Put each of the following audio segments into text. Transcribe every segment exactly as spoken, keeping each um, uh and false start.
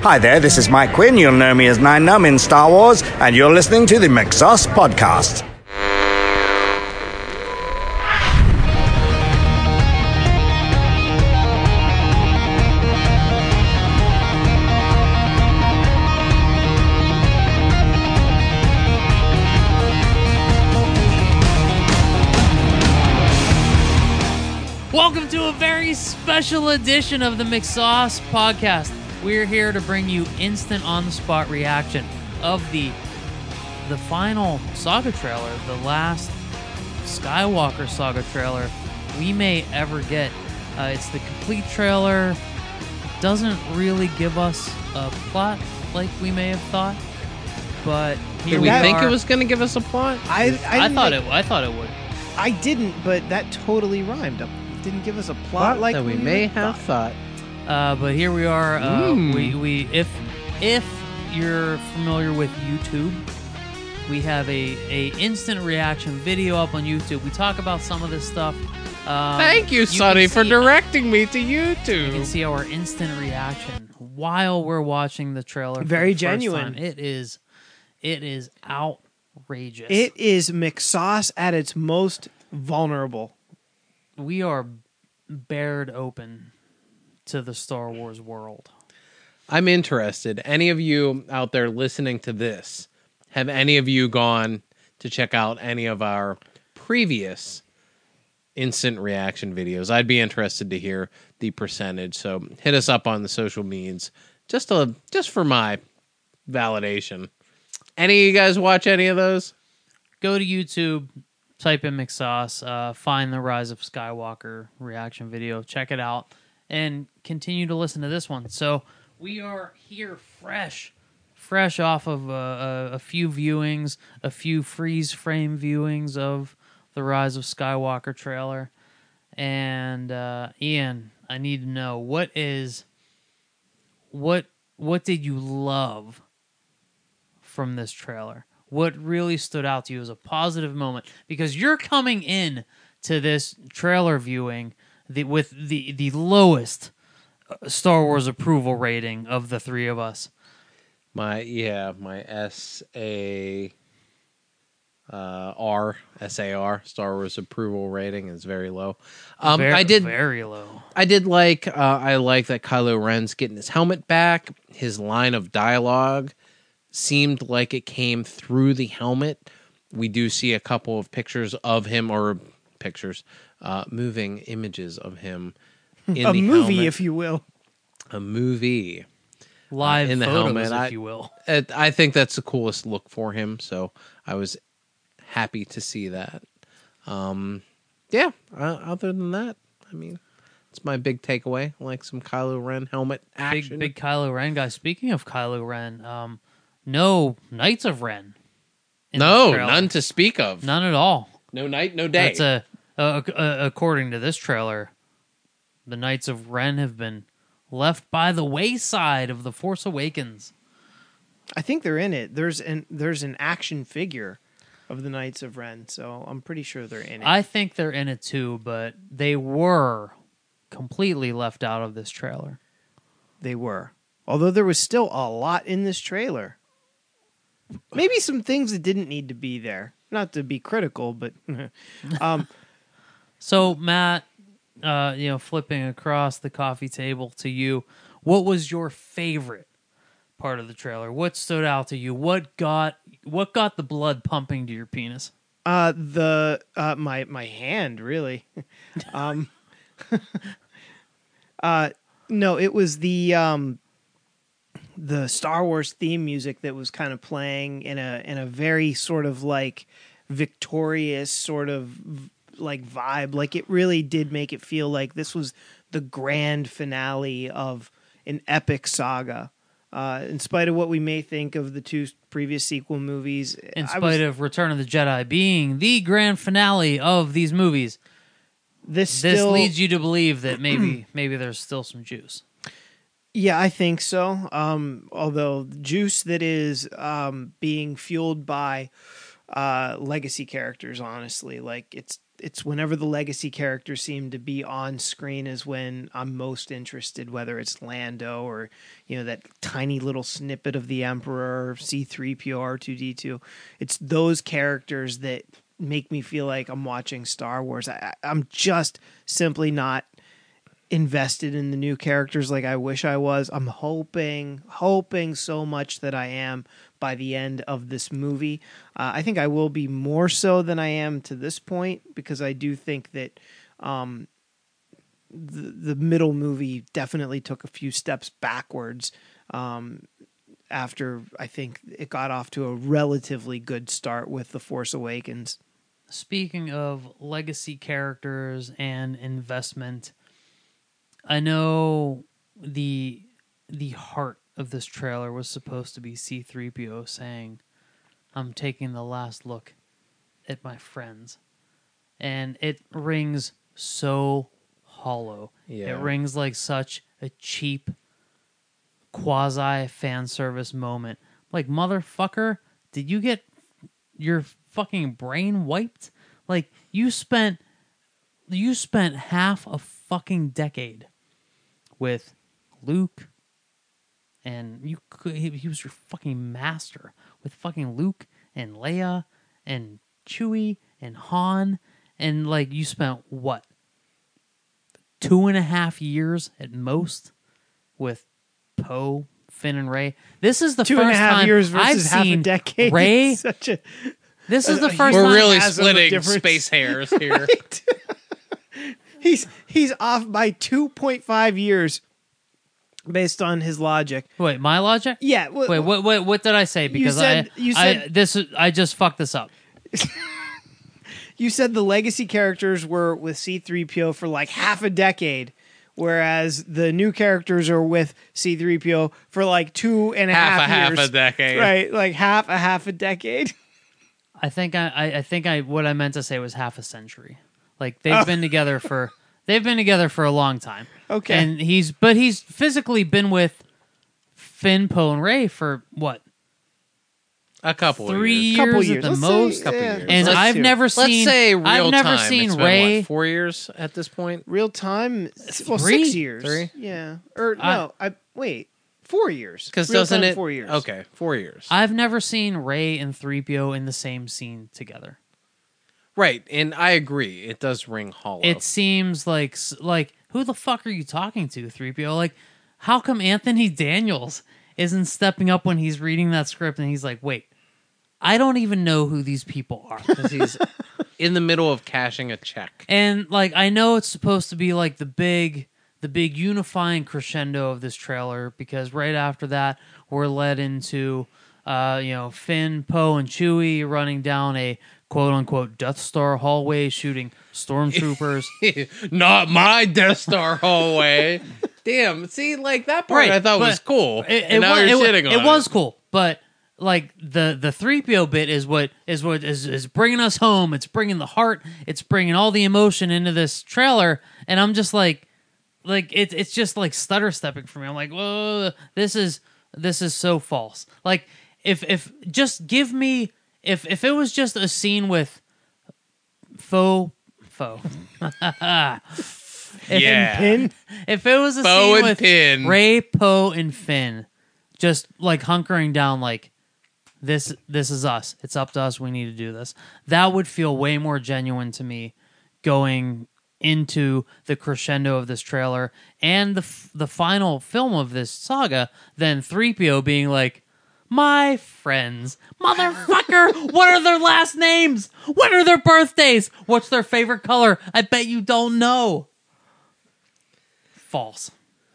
Hi there, this is Mike Quinn. You'll know me as Nine Numb in Star Wars, and you're listening to the McSauce Podcast. Welcome to a very special edition of the McSauce Podcast. We're here to bring you instant on-the-spot reaction of the the final saga trailer, the last Skywalker saga trailer we may ever get. Uh, it's the complete trailer. Doesn't really give us a plot like we may have thought, but here Did we we think are. it was going to give us a plot? I, I, I thought didn't- it. I thought it would. I didn't, but that totally rhymed. It didn't give us a plot like that we we may thought. have thought. Uh, but here we are. Uh, Mm. we, we if if you're familiar with YouTube, we have a, a instant reaction video up on YouTube. We talk about some of this stuff. Um, Thank you, you Sonny, can for see- directing me to You YouTube. can see our instant reaction while we're watching the trailer. for Very the first genuine. time. It is, it is outrageous. It is McSauce at its most vulnerable. we are bared open to the Star Wars world. I'm interested. Any of you out there listening to this, have any of you gone to check out any of our previous instant reaction videos? I'd be interested to hear the percentage. So hit us up on the social medias, just to, just for my validation. Any of you guys watch any of those? Go to YouTube, type in McSauce, uh, find the Rise of Skywalker reaction video, check it out, and continue to listen to this one. So we are here fresh, fresh off of uh, a, a few viewings, a few freeze frame viewings of the Rise of Skywalker trailer. And uh, Ian, I need to know, what is what what did you love from this trailer? What really stood out to you as a positive moment? Because you're coming in to this trailer viewing the, with the, the lowest Star Wars approval rating of the three of us. My yeah, my S A uh, R S A R Star Wars approval rating is very low. Um, Ver- I did very low. I did like uh, I like that Kylo Ren's getting his helmet back. His line of dialogue seemed like it came through the helmet. We do see a couple of pictures of him, or pictures, uh, moving images of him in a the movie, helmet. if you will. A movie. Live uh, in the photos, helmet. if I- you will. It, I think that's the coolest look for him, so I was happy to see that. Um, yeah, uh, other than that, I mean, it's my big takeaway. I like some Kylo Ren helmet action. Big, big Kylo Ren guy. Speaking of Kylo Ren, um, no Knights of Ren. in no, this trailer. none to speak of. None at all. No night, no day. That's a, uh, uh, according to this trailer, the Knights of Ren have been left by the wayside of The Force Awakens. I think they're in it. There's an there's an action figure of the Knights of Ren, so I'm pretty sure they're in it. I think they're in it too, but they were completely left out of this trailer. They were. Although there was still a lot in this trailer. Maybe some things that didn't need to be there. Not to be critical, but um, So, Matt, uh, you know, flipping across the coffee table to you, what was your favorite part of the trailer? What stood out to you? What got what got the blood pumping to your penis? uh, the uh, my my hand really. um, uh, no, it was the um, the Star Wars theme music that was kind of playing in a in a very sort of like victorious sort of v- like vibe. Like it really did make it feel like this was the grand finale of an epic saga. Uh, in spite of what we may think of the two previous sequel movies, In I spite was- of Return of the Jedi being the grand finale of these movies, this this still, leads you to believe that maybe maybe there's still some juice. Yeah, I think so. Um, although juice that is um, being fueled by uh, legacy characters, honestly, like it's it's whenever the legacy characters seem to be on screen is when I'm most interested, whether it's Lando or, you know, that tiny little snippet of the Emperor, C three P O, R two D two. It's those characters that make me feel like I'm watching Star Wars. I, I'm just simply not invested in the new characters like I wish I was. I'm hoping, hoping so much that I am by the end of this movie. Uh, I think I will be more so than I am to this point, because I do think that um, the, the middle movie definitely took a few steps backwards um, after I think it got off to a relatively good start with The Force Awakens. Speaking of legacy characters and investment, I know the the heart of this trailer was supposed to be C three P O saying, "I'm taking the last look at my friends." And it rings so hollow. Yeah. It rings like such a cheap quasi fan service moment. Like, motherfucker, did you get your fucking brain wiped? Like, you spent you spent half a fucking decade with Luke, and you could, he, he was your fucking master with fucking Luke and Leia and Chewie and Han, and like you spent what, two and a half years at most with Poe, Finn, and Rey. This is the Two first and a half time years versus I've half seen a decade. Rey. Such a, This is the a first huge- time. We're really chasm of splitting difference. space hairs here. he's he's off by two point five years based on his logic. Wait, my logic? Yeah. Well, Wait, what, what, what did I say? Because said- I, you I, said- this, is- I just fucked this up. You said the legacy characters were with C three P O for like half a decade, whereas the new characters are with C three P O for like two and a half, half a half years. a decade. Right, like half a half a decade. I think I, I, I think I, what I meant to say was half a century. Like they've Oh. been together for, they've been together for a long time. Okay. And he's, but he's physically been with Finn, Poe, and Rey for what? A couple Three of years. years, Couple at years. the Let's say- most. Couple yeah, years. And let's I've do- never Let's seen, say real I've never time. seen It's been, Rey. what, four years at this point? real time. Well, Three? six years. Three? Yeah. Or I- no, I wait. Four years. Because Real doesn't time, it? Four years. Okay, four years. I've never seen Rey and three P O in the same scene together. Right, and I agree. It does ring hollow. It seems like like who the fuck are you talking to, three P O? Like, how come Anthony Daniels isn't stepping up when he's reading that script and he's like, wait, I don't even know who these people are. because he's in the middle of cashing a check. And like I know it's supposed to be like the big the big unifying crescendo of this trailer, because right after that we're led into uh, you know, Finn, Poe, and Chewie running down a quote unquote Death Star hallway shooting stormtroopers. Not my Death Star hallway. Damn. See, like that part I thought but was cool. It, it, and now wa- you're it, wa- shitting on it it. was cool, but like the the three P O bit is what is what is, is bringing us home. It's bringing the heart. It's bringing all the emotion into this trailer, and I'm just like, like it's it's just like stutter stepping for me. I'm like, whoa, this is this is so false. Like if if just give me if if it was just a scene with faux faux. If- Yeah. Pin. If it was a Poe scene and with Finn. Rey, Poe, and Finn, just like hunkering down, like this, this is us. It's up to us. We need to do this. That would feel way more genuine to me, going into the crescendo of this trailer and the f- the final film of this saga than three P O being like, my friends, motherfucker, what are their last names? What are their birthdays? What's their favorite color? I bet you don't know. False.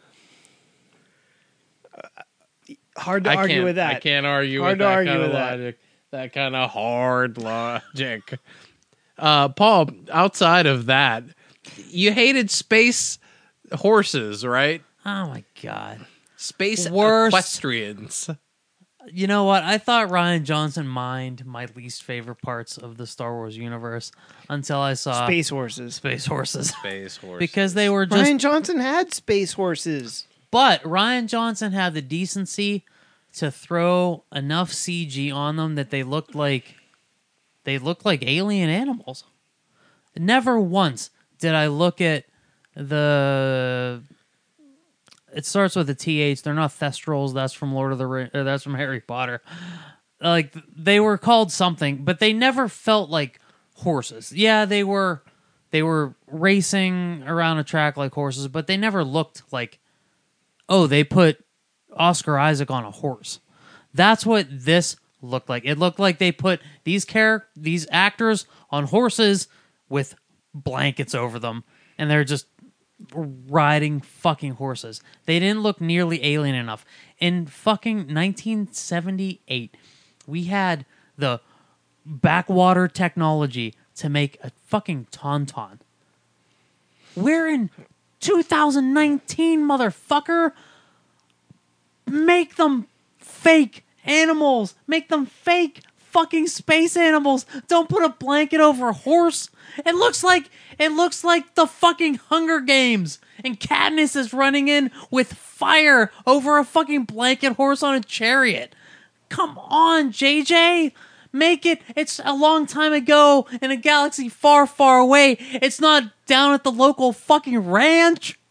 Hard to I argue can't, with that. I can't argue Hard with to that argue kind of with that. logic. That kind of hard logic. Uh, Paul, outside of that, you hated space horses, right? Oh my god. Space Worst. equestrians. You know what? I thought Ryan Johnson mined my least favorite parts of the Star Wars universe until I saw Space horses. Space horses. Space horses. Because they were just Ryan Johnson had space horses. But Ryan Johnson had the decency to throw enough C G on them that they looked like they looked like alien animals. never once did I look at the. It starts with a T H. They're not Thestrals. That's from Lord of the Ring. Or that's from Harry Potter. Like, they were called something, but they never felt like horses. Yeah, they were they were racing around a track like horses, but they never looked like, oh, they put Oscar Isaac on a horse. That's what this looked like. It looked like they put these char- these actors on horses with blankets over them, and they're just riding fucking horses. They didn't look nearly alien enough. In fucking nineteen seventy-eight, we had the backwater technology to make a fucking tauntaun. We're in two thousand nineteen, motherfucker. Make them fake animals. Make them fake fucking space animals. Don't put a blanket over a horse. It looks like it looks like the fucking Hunger Games, and Katniss is running in with fire over a fucking blanket horse on a chariot. Come on, J J. Make it. It's a long time ago in a galaxy far, far away. It's not down at the local fucking ranch.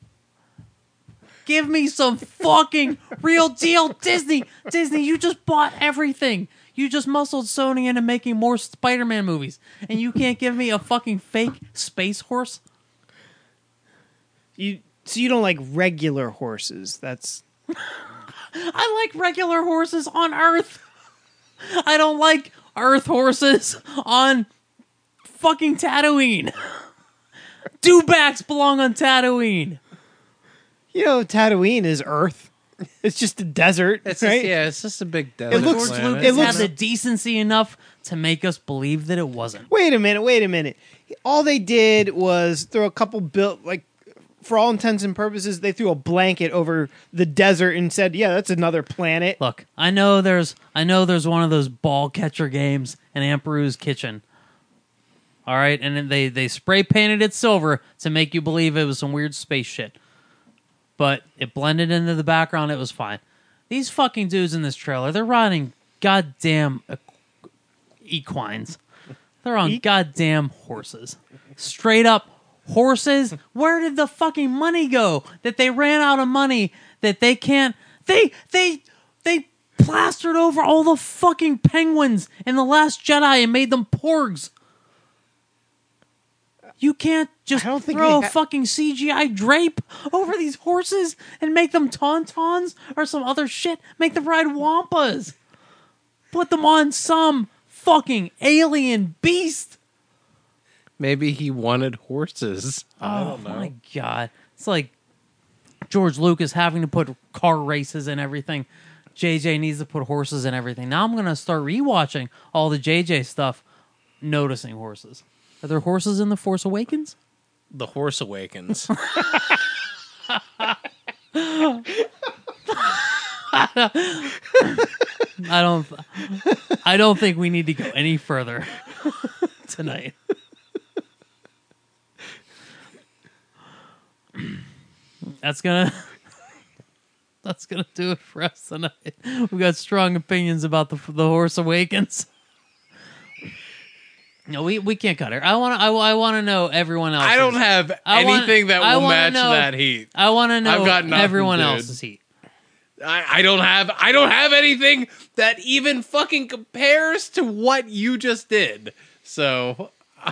Give me some fucking real deal, Disney. Disney, you just bought everything. You just muscled Sony into making more Spider-Man movies, and you can't give me a fucking fake space horse? You so you don't like regular horses? That's I like regular horses on Earth. I don't like Earth horses on fucking Tatooine. Dewbacks belong on Tatooine. you know, Tatooine is Earth. It's just a desert, It's right? just, yeah, it's just a big desert. looks- George planet. Lucas it looks- had the decency enough to make us believe that it wasn't. Wait a minute, wait a minute. All they did was throw a couple built like, for all intents and purposes, they threw a blanket over the desert and said, "Yeah, that's another planet." Look, I know there's I know there's one of those ball catcher games in Aunt Beru's kitchen. All right, and then they they spray painted it silver to make you believe it was some weird space shit. But it blended into the background. It was fine. These fucking dudes in this trailer, they're riding goddamn equ- equines. They're on E- goddamn horses. Straight up horses. Where did the fucking money go? That they ran out of money. That they can't. They they they plastered over all the fucking penguins in The Last Jedi and made them porgs. You can't just I don't think throw they a ha- fucking C G I drape over these horses and make them tauntauns or some other shit. Make them ride wampas. Put them on some fucking alien beast. Maybe he wanted horses. I Oh don't know. my god. It's like George Lucas having to put car races and everything. J J needs to put horses in everything. Now I'm going to start rewatching all the J J stuff, noticing horses. Are there horses in The Force Awakens? The Horse Awakens. I don't I don't think we need to go any further tonight. That's gonna That's gonna do it for us tonight. We've got strong opinions about the the Horse Awakens. No, we, we can't cut her. I want to. I, I want to know everyone else. I don't have I wanna- anything that I will wanna match know- that heat. I want to know I've got nothing, everyone dude. else's heat. I, I don't have I don't have anything that even fucking compares to what you just did. So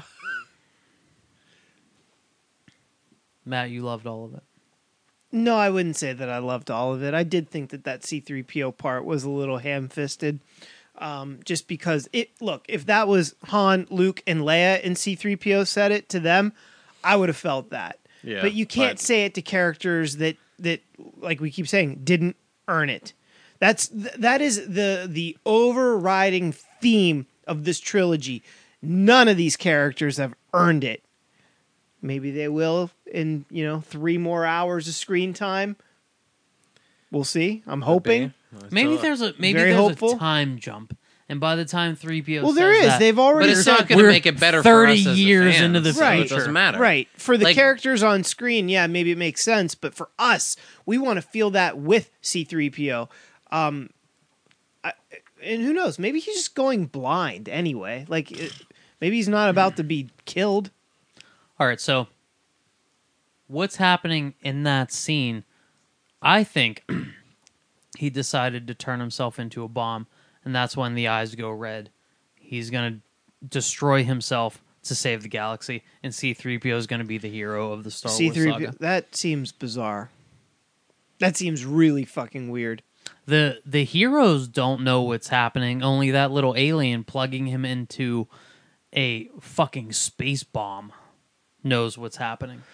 Matt, you loved all of it. No, I wouldn't say that I loved all of it. I did think that that C three P O part was a little ham-fisted. Um, just because it look, if that was Han, Luke, and Leia and C three P O said it to them, I would have felt that. Yeah, but you can't but- say it to characters that that like we keep saying didn't earn it. That's th- that is the the overriding theme of this trilogy. None of these characters have earned it. Maybe they will in, you know, three more hours of screen time. We'll see. I'm hoping. Maybe there's a maybe Very there's hopeful. a time jump, and by the time three P O Well, there says is. that, They've already But it's said not going to We're make it better thirty for us as the years fans, into the so Right. it doesn't matter. Right. For the Like- characters on screen, yeah, maybe it makes sense. But for us, we want to feel that with C three P O. Um, I, and who knows? Maybe he's just going blind anyway. Like, it, maybe he's not about to be killed. All right, so what's happening in that scene? I think he decided to turn himself into a bomb, and that's when the eyes go red. He's going to destroy himself to save the galaxy, and C three P O is going to be the hero of the Star C three P O, Wars saga. that seems bizarre. That seems really fucking weird. The the heroes don't know what's happening, only that little alien plugging him into a fucking space bomb knows what's happening.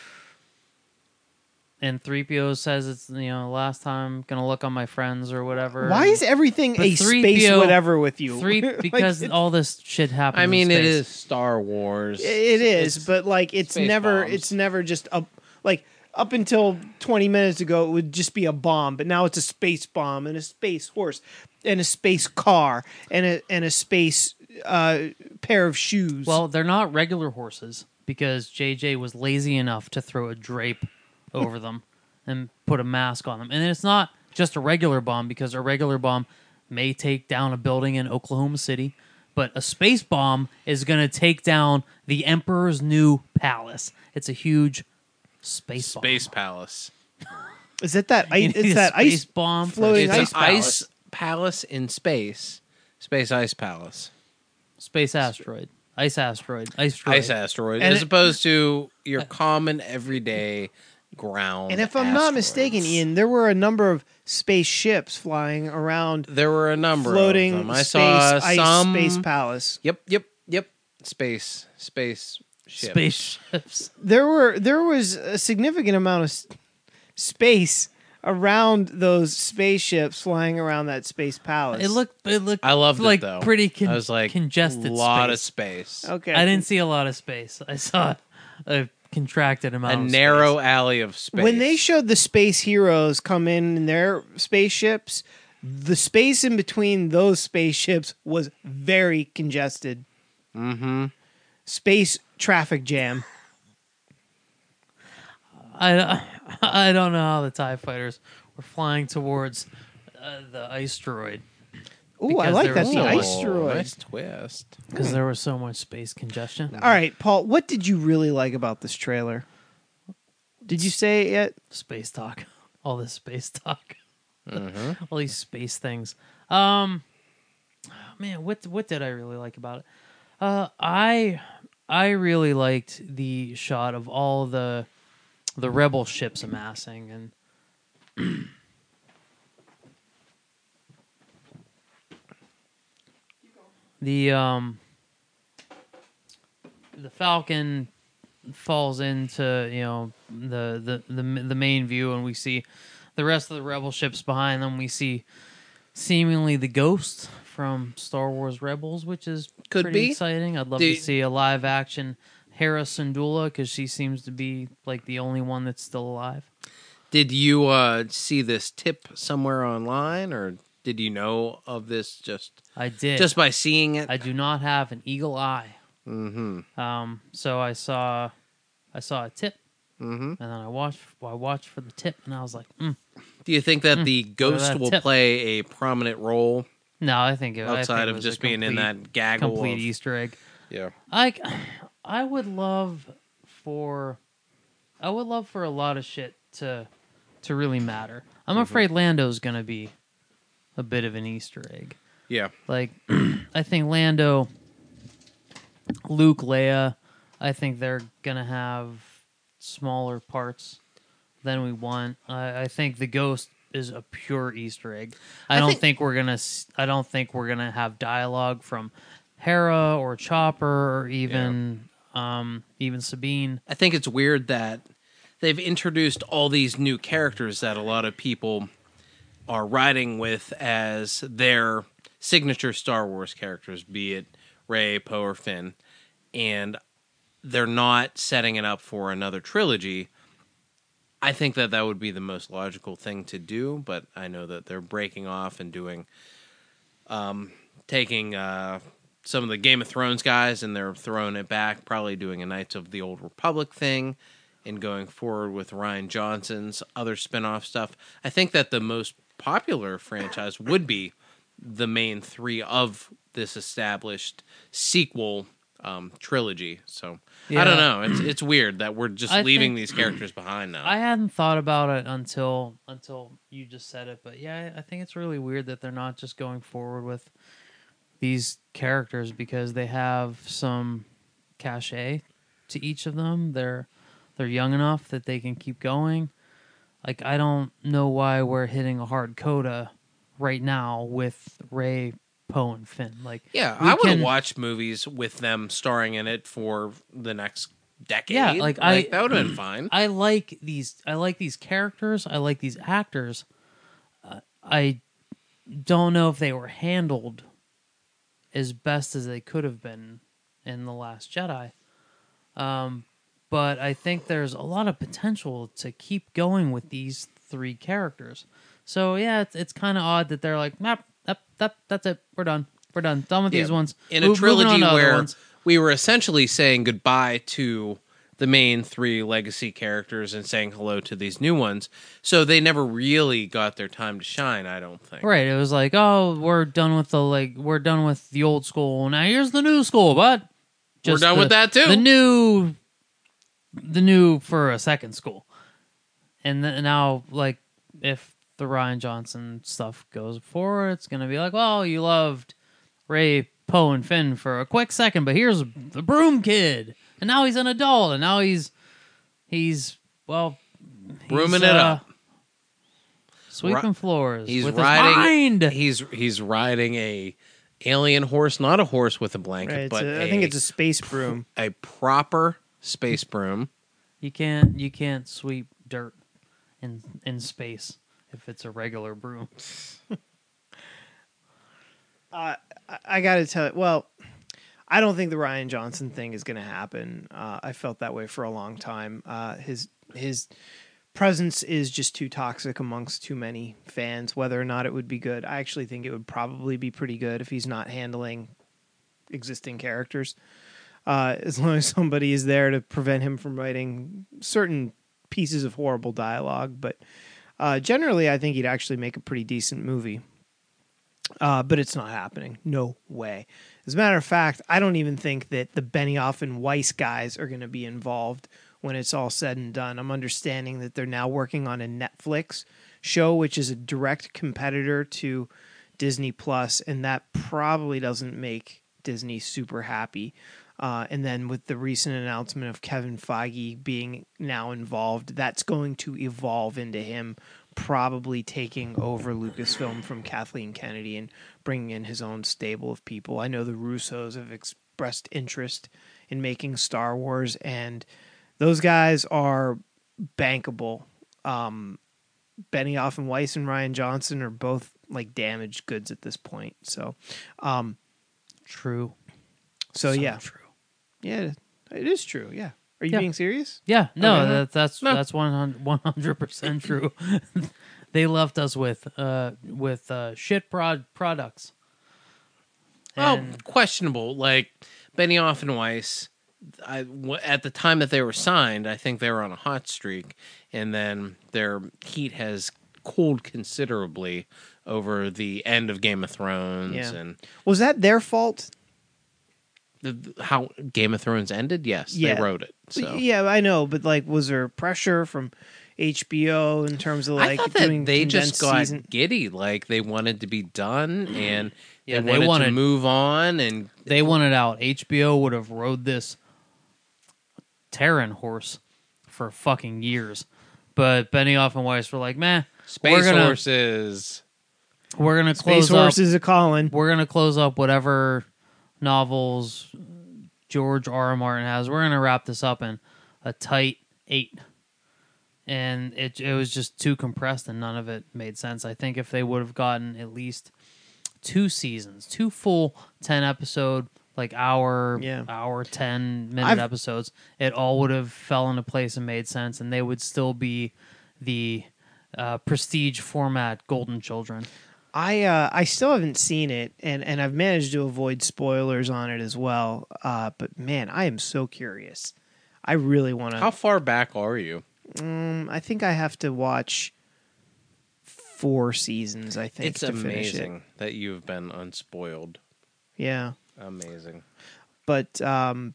And three P O says it's, you know, last time I'm going to look on my friends or whatever. Why is everything But a three space P O whatever with you? Three Like, because it's- all this shit happens I mean, in it space. is Star Wars. It is, It's but like it's space never bombs. it's never just up like up until twenty minutes ago it would just be a bomb, but now it's a space bomb and a space horse and a space car and a and a space uh, pair of shoes. Well, they're not regular horses because J J was lazy enough to throw a drape over them and put a mask on them. And it's not just a regular bomb because a regular bomb may take down a building in Oklahoma City, but a space bomb is going to take down the Emperor's New Palace. It's a huge space bomb. Space Palace. is it that You ice, need it's a that space ice bomb for floating a It's ice an palace. ice palace in space. Space Ice Palace. space asteroid. Ice asteroid. Ice asteroid. Ice asteroid. And as it- opposed to your common everyday ground. And if I'm not asteroids. mistaken, Ian, there were a number of spaceships flying around there were a number floating of them. I space saw ice some. space palace. Yep, yep, yep. Space, space ship. Spaceships. There were there was a significant amount of s- space around those spaceships flying around that space palace. It looked. It looked. I loved like it though. pretty con- I was like congested. A lot space. of space. okay. I didn't see a lot of space. I saw a contracted amount. A of narrow space. alley of space. When they showed the space heroes come in in their spaceships, the space in between those spaceships was very congested. Mm-hmm. Space traffic jam. I I don't know how the TIE fighters were flying towards uh, the asteroid Ooh, I Because like there that. was The so much- asteroid. Nice twist. because there was so much space congestion. All right, Paul, what did you really like about this trailer? Did you say it yet? Space talk, all this space talk, Mm-hmm. all these space things. Um, man, what what did I really like about it? Uh, I I really liked the shot of all the the rebel ships amassing and. The um the Falcon falls into, you know, the, the the the main view, and we see the rest of the rebel ships behind them. We see seemingly the Ghost from Star Wars Rebels, which is Could pretty be. exciting. I'd love Do- to see a live action Hera Syndulla because she seems to be like the only one that's still alive. Did you uh, see this tip somewhere online, or did you know of this just I did. just by seeing it? I do not have an eagle eye. Mm-hmm. Um, so I saw, I saw a tip, Mm-hmm. and then I watched. I watched for the tip, and I was like, mm. Do you think that the ghost that will tip. play a prominent role "No, I think it, I think outside it of was just a being in complete- that gaggle complete of Easter egg." yeah? I, I would love for, I would love for a lot of shit to, to really matter. I'm Mm-hmm. afraid Lando's gonna be a bit of an Easter egg. Yeah. Like, I think Lando, Luke, Leia, I think they're gonna have smaller parts than we want. I, I think the Ghost is a pure Easter egg. I, I don't think- think, we're gonna. s- I don't think we're gonna have dialogue from Hera or Chopper or even um, even Sabine. I think it's weird that they've introduced all these new characters that a lot of people are riding with as their signature Star Wars characters, be it Rey, Poe, or Finn, and they're not setting it up for another trilogy. I think that that would be the most logical thing to do, but I know that they're breaking off and doing, um, taking uh, some of the Game of Thrones guys and they're throwing it back, probably doing a Knights of the Old Republic thing and going forward with Ryan Johnson's other spin-off stuff. I think that the most popular franchise would be the main three of this established sequel um, trilogy. So Yeah. I don't know. It's it's weird that we're just I leaving think- these characters behind now. I hadn't thought about it until until you just said it, but yeah, I think it's really weird that they're not just going forward with these characters because they have some cachet to each of them. They're they're young enough that they can keep going. Like I don't know why we're hitting a hard coda right now with Ray, Poe, and Finn. Like yeah, we I would have can- watched movies with them starring in it for the next decade. Yeah, like, I- that would have been fine. I like these. I like these characters. I like these actors. Uh, I don't know if they were handled as best as they could have been in The Last Jedi. Um, but I think there's a lot of potential to keep going with these three characters. So yeah, it's it's kind of odd that they're like, "Map, that, that, that's it. We're done. We're done. Done with Yeah, these ones." in a Move- moving on trilogy to other where ones. we were essentially saying goodbye to the main three legacy characters and saying hello to these new ones. So they never really got their time to shine, I don't think. Right. It was like, oh, we're done with the like, we're done with the old school. Now here's the new school, but We're done the- with that too. The new, the new for a second school, and th- now like if the Ryan Johnson stuff goes forward, it's gonna be like, well, you loved Ray, Poe, and Finn for a quick second, but here's the Broom Kid, and now he's an adult, and now he's he's well, he's, Brooming it uh, up. sweeping floors. He's with riding. his mind. He's he's riding a alien horse, not a horse with a blanket, Right, it's but a- I a- think it's a space broom. a proper space broom. You can't you can't sweep dirt in in space if it's a regular broom. Uh, I, I got to tell you, well, I don't think the Ryan Johnson thing is going to happen. Uh, I felt that way for a long time. Uh, his his presence is just too toxic amongst too many fans. Whether or not it would be good, I actually think it would probably be pretty good if he's not handling existing characters. Uh, as long as somebody is there to prevent him from writing certain pieces of horrible dialogue, but uh, generally, I think he'd actually make a pretty decent movie. Uh, but it's not happening. No way. As a matter of fact, I don't even think that the Benioff and Weiss guys are going to be involved when it's all said and done. I'm understanding that they're now working on a Netflix show, which is a direct competitor to Disney Plus, and that probably doesn't make Disney super happy. Uh, and then with the recent announcement of Kevin Feige being now involved, that's going to evolve into him probably taking over Lucasfilm from Kathleen Kennedy and bringing in his own stable of people. I know the Russos have expressed interest in making Star Wars, and those guys are bankable. Um, Benioff and Weiss and Ryan Johnson are both like damaged goods at this point. So, um, True. so, So yeah, true. yeah, it is true. Yeah, are you Yeah. being serious? Yeah, no, Okay. that, that's No. that's one hundred percent true. They left us with uh with uh shit prod products. Well, And- questionable. Like Benioff and Weiss, I, w- at the time that they were signed, I think they were on a hot streak, and then their heat has cooled considerably over the end of Game of Thrones Yeah. and Was that their fault? the, the- how Game of Thrones ended. Yes, Yeah. they wrote it. So Yeah, I know, but like, was there pressure from H B O in terms of I like thought doing that they condensed just got season? giddy, like they wanted to be done and Yeah, they, they wanted, to wanted- move on. And they wanted out. H B O would have rode this Terran horse for fucking years. But Benioff and Weiss were like, "Meh, Space we're gonna, Horses. We're gonna Space close up. Horses a calling. We're gonna close up whatever novels George R. R. Martin has. We're gonna wrap this up in a tight eight." And it it was just too compressed, and none of it made sense. I think if they would have gotten at least two seasons, two full ten episode, like hour, Yeah. hour ten minute I've- episodes, it all would have fell into place and made sense, and they would still be the uh, prestige format Golden Children. I uh, I still haven't seen it, and, and I've managed to avoid spoilers on it as well. Uh, but man, I am so curious. I really want How to. far back are you? Um, I think I have to watch four seasons. I think It's to finish it. amazing that you've been unspoiled. Yeah. Amazing. but um,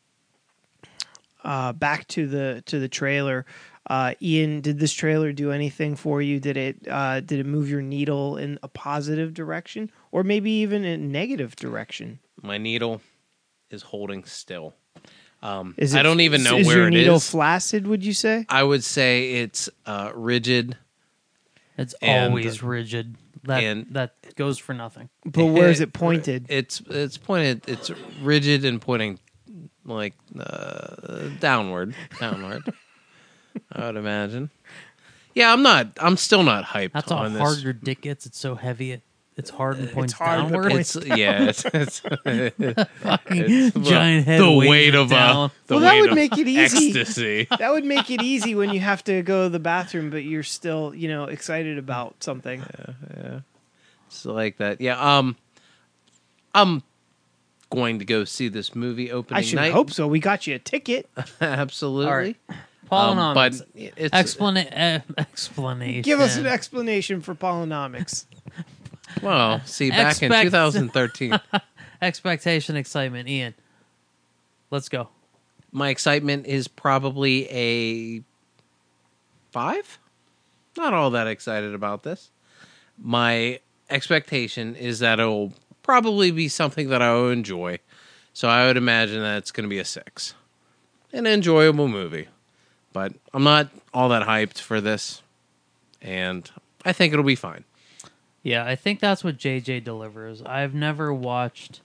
uh, back to the to the trailer. Uh, Ian, did this trailer do anything for you? Did it uh, did it move your needle in a positive direction, or maybe even a negative direction? My needle is holding still. Um, Is it, I don't even know is where your it needle is. flaccid? Would you say? I would say it's uh, rigid. It's And- always rigid. That and- that goes for nothing. But where is it pointed? It's it's pointed. It's rigid and pointing like uh, downward, downward. I would imagine. Yeah, I'm not. I'm still not hyped That's how on this. hard your dick gets. It's so heavy. It it's hard and points hard, but downward. points- It's yeah. It's, it's, Fucking it's the- giant head. The weighs weight it of down. a. The Well, that weight would of make it easy. Ecstasy. That would make it easy when you have to go to the bathroom, but you're still, you know, excited about something. It's like that. Yeah. Um. I'm going to go see this movie opening I should night. hope so. We got you a ticket. Absolutely. All right. Paul Um, but it's Explana- uh, explanation. Give us an explanation for polynomics. well. See, back in Expect- twenty thirteen, expectation, excitement. Ian, let's go. my excitement is probably a five. Not all that excited about this. My expectation is that it'll probably be something that I will enjoy. So I would imagine that it's going to be a six. An enjoyable movie. But I'm not all that hyped for this. And I think it'll be fine. Yeah, I think that's what J J delivers. I've never watched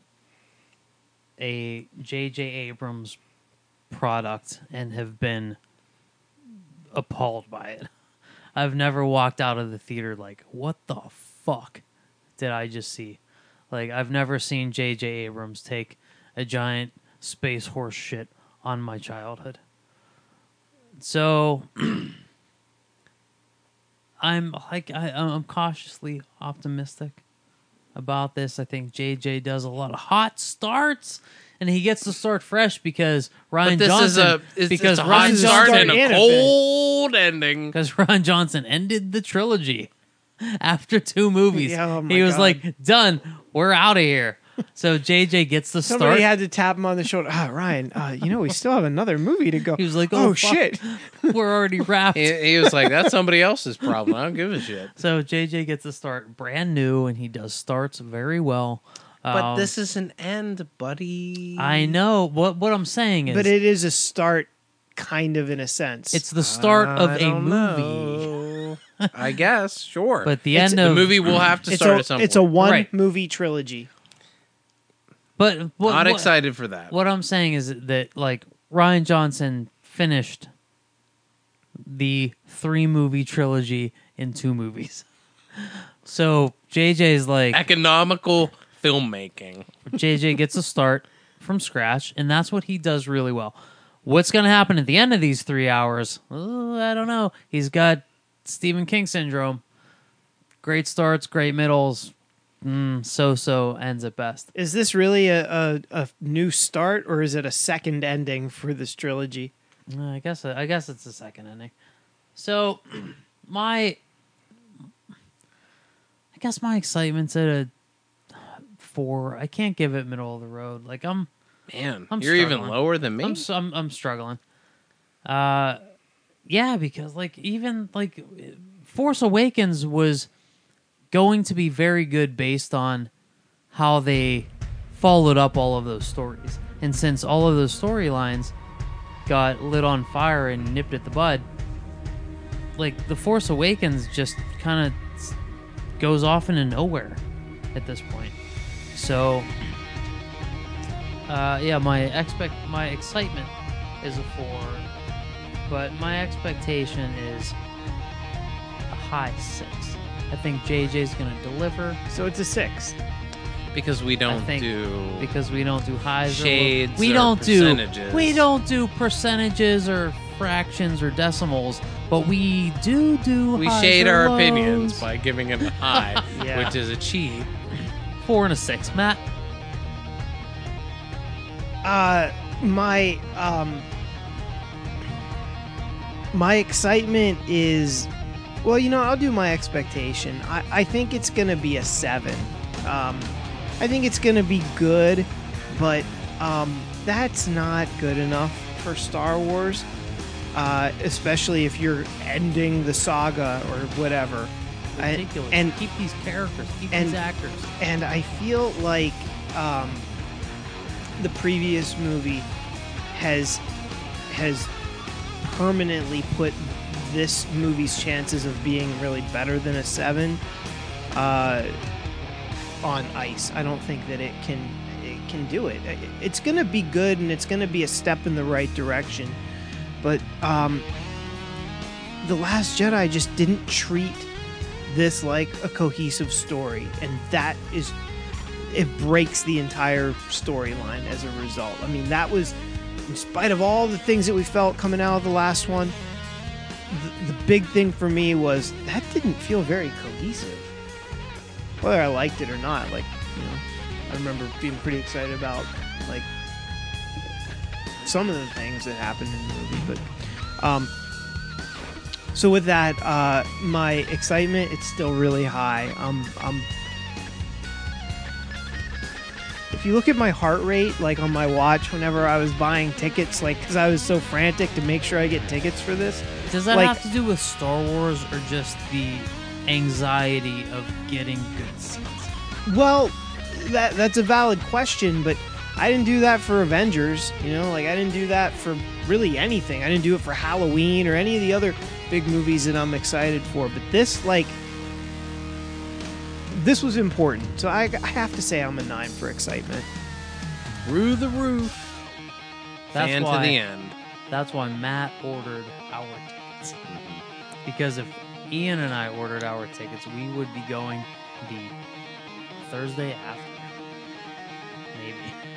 a J J Abrams product and have been appalled by it. I've never walked out of the theater like, what the fuck did I just see? Like, I've never seen J J Abrams take a giant space horse shit on my childhood. So I'm like I, I'm cautiously optimistic about this. I think J J does a lot of hot starts, and he gets to start fresh because Ryan But this Johnson is a, it's, because it's a Ryan hot start Johnson and a and a cold ending. because Ryan Johnson ended the trilogy after two movies. Yeah, oh my he was God. like, "Done, we're out of here." So J J gets the Somebody start. had to tap him on the shoulder. Ah, Ryan, uh, you know, we still have another movie to go. He was like, oh, "Oh, fuck. shit. We're already wrapped." He, he was like, that's somebody else's problem. I don't give a shit. So J J gets the start brand new, and he does starts very well. But Um, this is an end, buddy. I know what what I'm saying is, But it is a start, kind of, in a sense. it's the start of I a don't movie. know. I guess, sure. But the It's- end the of movie will have to it's start a, at some it's a point. one Right. movie trilogy. But what, Not what- excited for that. What I'm saying is that like Ryan Johnson finished the three movie trilogy in two movies. So J J's like Economical filmmaking. J J gets a start from scratch, and that's what he does really well. What's going to happen at the end of these three hours? Oh, I don't know. He's got Stephen King syndrome. Great starts, great middles. Mm, so-so ends at best. Is this really a, a, a new start, or is it a second ending for this trilogy? Uh, I guess I guess it's the second ending. So my, I guess my excitement's at a four. I can't give it middle of the road. Like I'm, Man, I'm you're even struggling. lower than me. I'm, so- I'm, I'm struggling. Uh, yeah, because like even like Force Awakens was going to be very good based on how they followed up all of those stories, and since all of those storylines got lit on fire and nipped at the bud, like the Force Awakens just kind of goes off into nowhere at this point. So, uh, yeah, my expect my excitement is a four, but my expectation is a high six. I think J J's going to deliver So it's a six. because we don't I think do because we don't do highs shades or lows. We or don't percentages. do we don't do percentages or fractions or decimals, but we do do we highs shade or our lows. opinions by giving it a high, Yeah. which is a cheat. Four and a six, Matt. Uh, my um, my excitement is, well, you know, I'll do my expectation. I, I think it's gonna be a seven. Um, I think it's gonna be good, but um, that's not good enough for Star Wars, uh, especially if you're ending the saga or whatever. I- Ridiculous. and keep these characters, keep and- these actors. and I feel like um, the previous movie has has permanently put this movie's chances of being really better than a seven uh, on ice. I don't think that it can it can do it. It's going to be good and it's going to be a step in the right direction, but um, The Last Jedi just didn't treat this like a cohesive story, and that is it breaks the entire storyline as a result. I mean, that was, in spite of all the things that we felt coming out of the last one, the, the big thing for me was that didn't feel very cohesive, whether I liked it or not. Like, you know, I remember being pretty excited about like some of the things that happened in the movie, but um so with that, uh, my excitement, it's still really high. Um, um, if you look at my heart rate, like on my watch, whenever I was buying tickets, like, because I was so frantic to make sure I get tickets for this. Does that like- have to do with Star Wars or just the anxiety of getting good seats? Well, that that's a valid question, but I didn't do that for Avengers, you know, like I didn't do that for really anything. I didn't do it for Halloween or any of the other big movies that I'm excited for. But this, like, this was important. So I, I have to say I'm a nine for excitement. Through the roof. That's Fan why, to the end. That's why Matt ordered our tickets. Because if Ian and I ordered our tickets, we would be going the Thursday after. Maybe.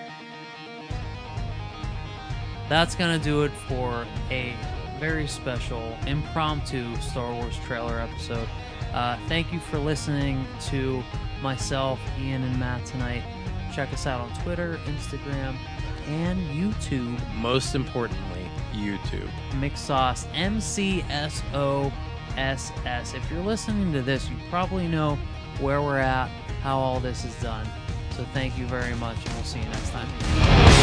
That's going to do it for a very special impromptu Star Wars trailer episode. Uh, thank you for listening to myself, Ian, and Matt tonight. Check us out on Twitter, Instagram, and YouTube. Most importantly, YouTube. Mix Sauce, M C S O S S. If you're listening to this, you probably know where we're at, how all this is done. So thank you very much, and we'll see you next time.